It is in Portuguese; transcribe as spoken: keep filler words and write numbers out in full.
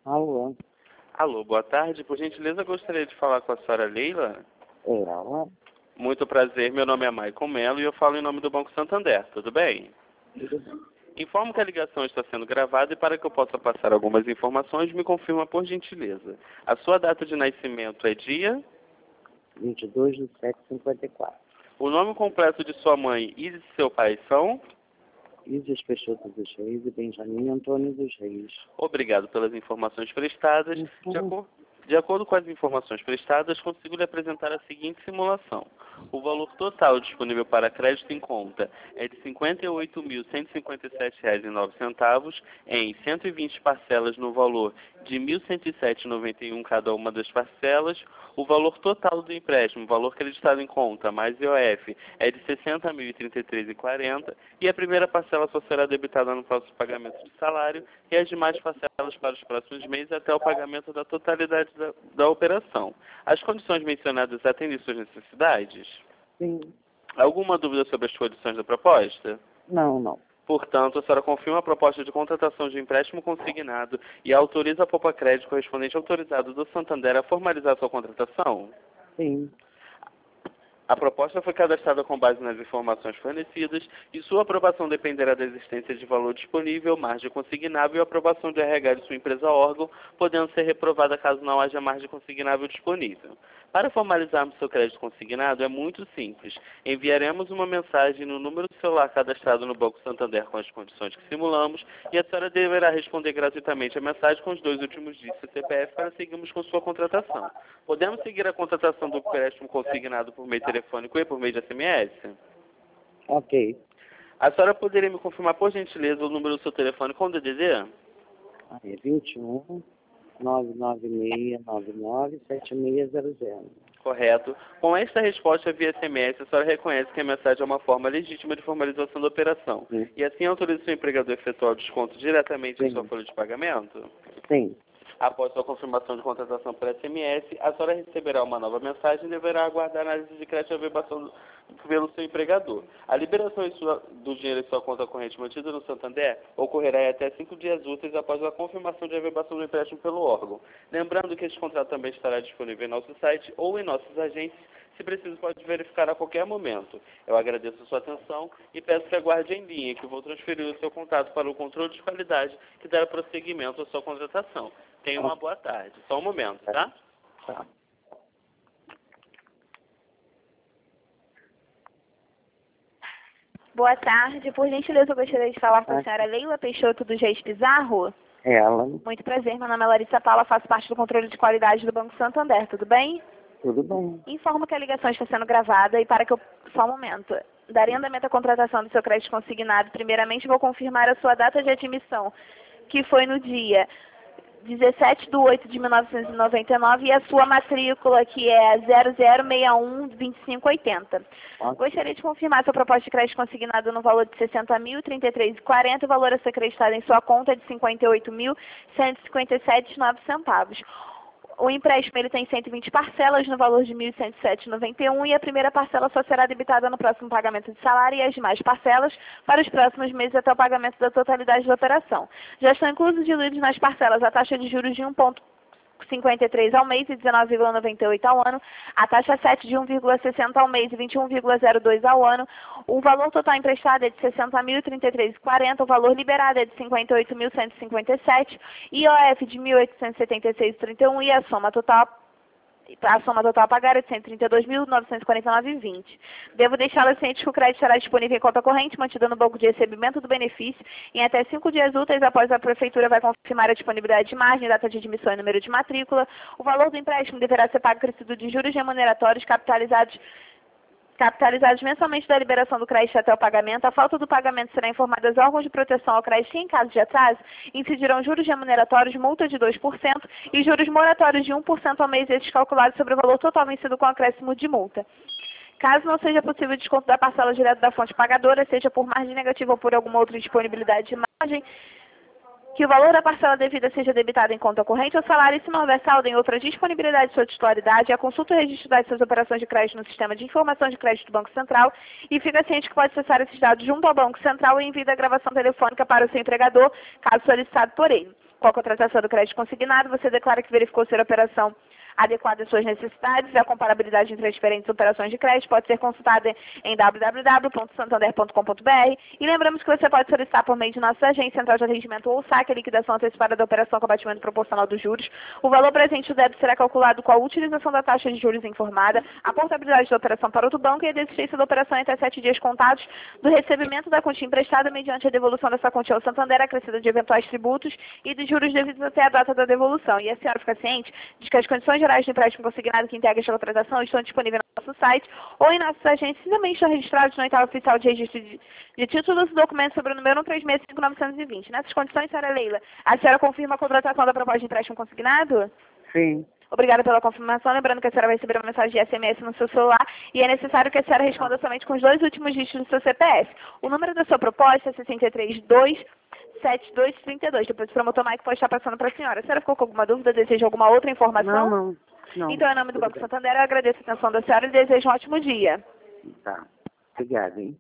Alô? Alô, boa tarde. Por gentileza, gostaria de falar com a senhora Leila. É ela? Muito prazer, meu nome é Maicon Melo e eu falo em nome do Banco Santander, tudo bem? Tudo bem. Informo que a ligação está sendo gravada e para que eu possa passar algumas informações, me confirma por gentileza. A sua data de nascimento é dia? vinte e dois de sete de cinquenta e quatro. O nome completo de sua mãe e de seu pai são? Isis Peixoto dos Reis e Benjamin Antônio dos Reis. Obrigado pelas informações prestadas. De, acor de acordo com as informações prestadas, consigo lhe apresentar a seguinte simulação. O valor total disponível para crédito em conta é de cinquenta e oito mil cento e cinquenta e sete reais e nove centavos em cento e vinte parcelas no valor de mil cento e sete reais e noventa e um cada uma das parcelas. O valor total do empréstimo, valor creditado em conta, mais I O F, é de sessenta mil e trinta e três reais e quarenta centavos e a primeira parcela só será debitada no próximo pagamento de salário e as demais parcelas para os próximos meses até o pagamento da totalidade da, da operação. As condições mencionadas atendem suas necessidades? Sim. Alguma dúvida sobre as condições da proposta? Não, não. Portanto, a senhora confirma a proposta de contratação de empréstimo consignado e autoriza a Poupa Crédito correspondente autorizado do Santander a formalizar sua contratação? Sim. A proposta foi cadastrada com base nas informações fornecidas e sua aprovação dependerá da existência de valor disponível, margem consignável e aprovação de R H de sua empresa órgão, podendo ser reprovada caso não haja margem consignável disponível. Para formalizarmos seu crédito consignado é muito simples. Enviaremos uma mensagem no número do celular cadastrado no Banco Santander com as condições que simulamos e a senhora deverá responder gratuitamente a mensagem com os dois últimos dígitos do C P F para seguirmos com sua contratação. Podemos seguir a contratação do empréstimo consignado por meio telefônico e por meio de S M S? Ok. A senhora poderia me confirmar, por gentileza, o número do seu telefone com o D D D? Ah, é vinte e um, nove nove seis nove nove sete seis zero zero. Correto. Com esta resposta via S M S, a senhora reconhece que a mensagem é uma forma legítima de formalização da operação. Sim. E assim autoriza o seu empregador a efetuar o desconto diretamente Sim. em sua folha de pagamento? Sim. Após sua confirmação de contratação por S M S, a senhora receberá uma nova mensagem e deverá aguardar a análise de crédito e averbação pelo seu empregador. A liberação sua, do dinheiro em sua conta corrente mantida no Santander ocorrerá em até cinco dias úteis após a confirmação de averbação do empréstimo pelo órgão. Lembrando que este contrato também estará disponível em nosso site ou em nossos agentes. Se preciso, pode verificar a qualquer momento. Eu agradeço a sua atenção e peço que aguarde em linha, que vou transferir o seu contato para o controle de qualidade que dará prosseguimento à sua contratação. Tenha uma boa tarde. Só um momento, tá? Tá. Boa tarde. Por gentileza, eu gostaria de falar com a Ah. senhora Leila Peixoto dos Reis Pizarro. Ela? Muito prazer, meu nome é Larissa Paula, faço parte do controle de qualidade do Banco Santander, tudo bem? Tudo bem. Informo que a ligação está sendo gravada e para que eu... Só um momento. Darei andamento à contratação do seu crédito consignado. Primeiramente, vou confirmar a sua data de admissão, que foi no dia dezessete de oito de mil novecentos e noventa e nove, e a sua matrícula, que é zero zero seis um dois cinco oito zero. Ok. Gostaria de confirmar sua proposta de crédito consignado no valor de sessenta mil e trinta e três reais e quarenta centavos, o valor a ser acreditado em sua conta é de cinquenta e oito mil cento e cinquenta e sete reais e nove centavos. O empréstimo ele tem cento e vinte parcelas no valor de mil cento e sete reais e noventa e um centavos e a primeira parcela só será debitada no próximo pagamento de salário e as demais parcelas para os próximos meses até o pagamento da totalidade da operação. Já estão inclusos diluídos nas parcelas a taxa de juros de um vírgula cinquenta e três ao mês e dezenove vírgula noventa e oito ao ano, a taxa sete de um vírgula sessenta ao mês e vinte e um vírgula zero dois ao ano, o valor total emprestado é de sessenta mil e trinta e três reais e quarenta centavos, o valor liberado é de cinquenta e oito mil cento e cinquenta e sete reais, I O F de mil oitocentos e setenta e seis reais e trinta e um centavos e a soma total a soma total a pagar é de cento e trinta e dois mil novecentos e quarenta e nove reais e vinte centavos. Devo deixá-la ciente que o crédito estará disponível em conta corrente, mantida no banco de recebimento do benefício, em até cinco dias úteis após a Prefeitura vai confirmar a disponibilidade de margem, data de admissão e número de matrícula. O valor do empréstimo deverá ser pago acrescido de juros remuneratórios capitalizados capitalizados mensalmente da liberação do crédito até o pagamento. A falta do pagamento será informada aos órgãos de proteção ao crédito e, em caso de atraso, incidirão juros remuneratórios, multa de dois por cento e juros moratórios de um por cento ao mês, estes calculados sobre o valor total vencido com acréscimo de multa. Caso não seja possível o desconto da parcela direto da fonte pagadora, seja por margem negativa ou por alguma outra disponibilidade de margem, que o valor da parcela devida seja debitado em conta corrente ou salário, e se não houver saldo em outra disponibilidade de sua titularidade, a consulta e registro das suas operações de crédito no Sistema de Informação de Crédito do Banco Central e fica ciente que pode acessar esses dados junto ao Banco Central e envia a gravação telefônica para o seu empregador, caso solicitado por ele. Com a contratação do crédito consignado, você declara que verificou ser a operação adequada às suas necessidades e a comparabilidade entre as diferentes operações de crédito pode ser consultada em w w w ponto santander ponto com ponto b r. E lembramos que você pode solicitar por meio de nossa agência central de atendimento ou saque a liquidação antecipada da operação com abatimento proporcional dos juros. O valor presente do débito será calculado com a utilização da taxa de juros informada, a portabilidade da operação para outro banco e a desistência da operação em até sete dias contados do recebimento da quantia emprestada mediante a devolução dessa quantia ao Santander, acrescida de eventuais tributos e dos juros devidos até a data da devolução. E a senhora fica ciente de que as condições gerais de empréstimo consignado que integra esta contratação estão disponíveis no nosso site ou em nossas agências e também estão registrados na oitava oficial de registro de, de títulos e documentos sobre o número um três seis cinco nove dois zero. Nessas condições, senhora Leila, a senhora confirma a contratação da proposta de empréstimo consignado? Sim. Obrigada pela confirmação. Lembrando que a senhora vai receber uma mensagem de S M S no seu celular e é necessário que a senhora responda somente com os dois últimos dígitos do seu C P F. O número da sua proposta é sessenta e três dois sete dois trinta e dois. Depois o promotor Mike pode estar passando para a senhora. A senhora ficou com alguma dúvida? Deseja alguma outra informação? Não, não. não. Então, em nome do Banco Santander, eu agradeço a atenção da senhora e desejo um ótimo dia. Tá. Obrigada, hein?